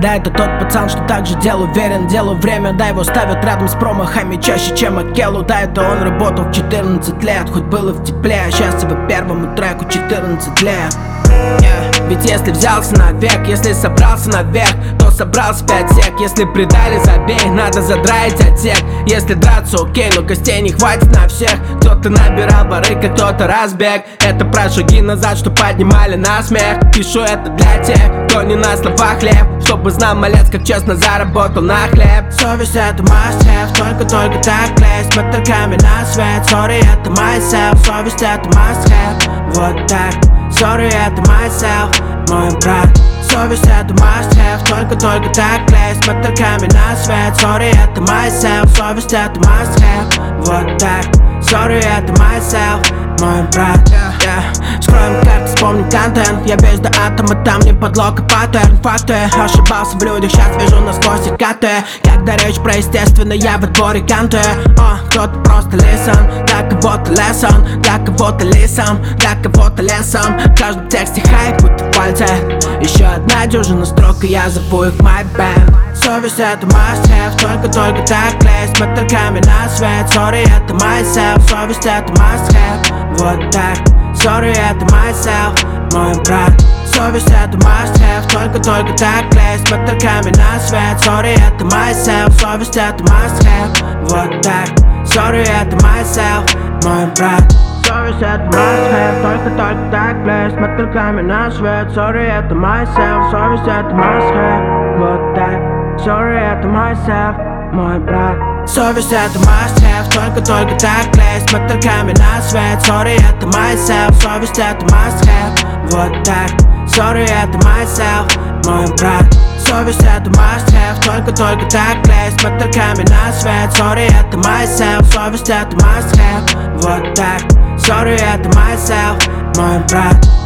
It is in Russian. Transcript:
Да, это тот пацан, что так же дел уверен, делу время. Да, его ставят рядом с промахами чаще, чем Акелу. Да, это он работал в 14 лет, хоть было в тепле. А сейчас его первому треку 14 лет. Ведь если взялся на век, если собрался наверх, то собрался 5 сек. Если предали, забей, надо задраить отсек. Если драться, окей, но костей не хватит на всех. Кто-то набирал барык, а кто-то разбег. Это про шаги назад, что поднимали на смех. Пишу это для тех, кто не на словах хлеб, чтобы знал малец, как честно заработал на хлеб. Совесть это must have, только так лезть с мотыльками на свет. Sorry, это myself, совесть это must have. Вот так, sorry, это myself, мой брат. Совесть это must have, только так лезть с мотыльками на свет. Sorry, это myself, совесть это must have. Вот так, sorry, это myself, мой брат. Скроем карты, вспомним контент. Я весь до атома, там не подлог, а паттерн. Факты, ошибался в людях, сейчас вижу насквозь и каты. Когда речь про естественное, я в отборе канты. Кто-то просто listen, для кого-то lesson, для кого-то лесом, для кого-то лесом. В каждом тексте хайп, будто в пальце. Еще одна дюжина строк, и я зову их my band. Совесть это must have, только так лезть с мотыльками на свет. Sorry, это myself, совесть это must have. Вот так, sorry, это myself, мой брат. Совесть это must have, только так лезть с мотыльками на свет. Sorry, это myself, совесть это must have. Вот так, sorry, это myself, мой брат. Совесть это must have, только так лезть с мотыльками на свет. Sorry, это myself, совесть это must have. Вот так, sorry, это myself, мой брат. Совесть это must have, только так лезть с мотыльками на свет. Sorry, это myself, совесть это must have. Вот так, sorry, это myself, мой брат. Совесть это must have, только так лезть с мотыльками на свет. Sorry, это myself, совесть это must have. Вот так, sorry, это myself, мой брат.